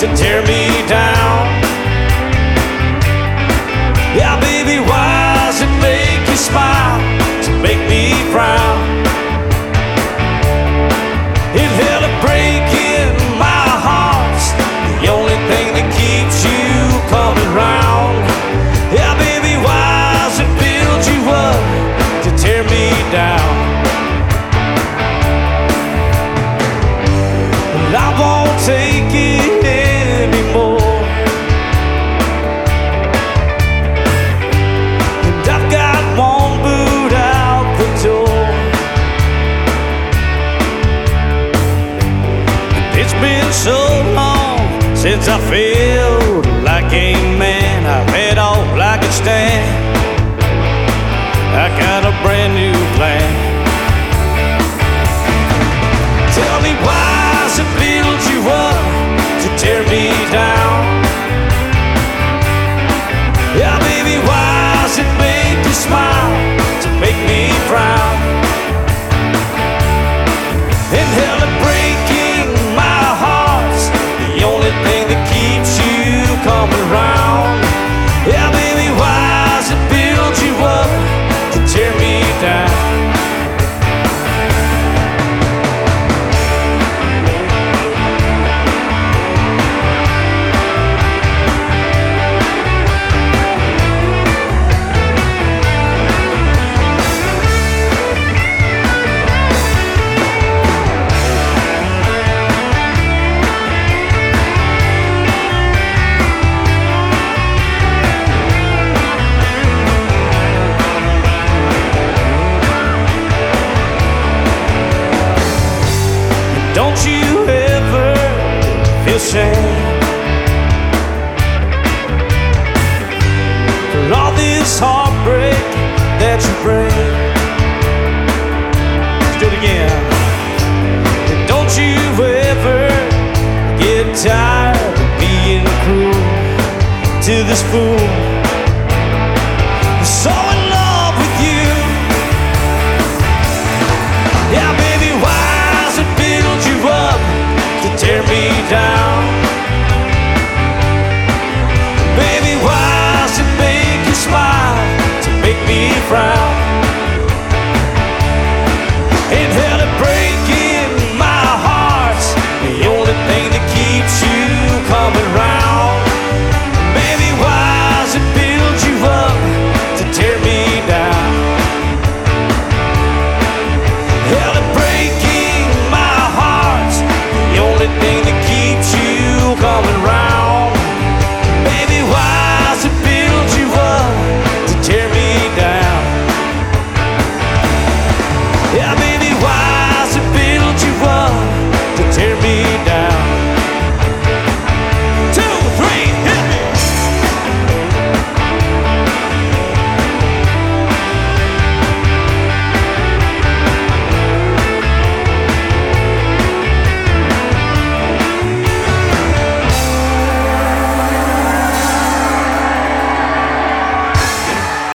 to tear me down. Yeah, baby, why does it make you smile to make me frown? It held a break in my heart, the only thing that keeps you coming round. Yeah, baby, why does it build you up to tear me down? Well, I won't take it anymore, and I've got one boot out the door. It's been so long since I felt like a man. I've had all I could stand. I got a brand new plan. Tell me, why does it build you up to tear me down? Yeah, baby, why does it make you smile to make me frown? And hell, it breaking my heart's the only thing that keeps you coming around. Yeah, baby, why does it build you up to tear me down? Don't you ever feel shame for all this heartbreak that you bring? Let's do it again. And don't you ever get tired of being cruel to this fool who's so in love with you? Yeah, baby, why does it build you up to tear me down? Baby, why does it make you smile to make me frown?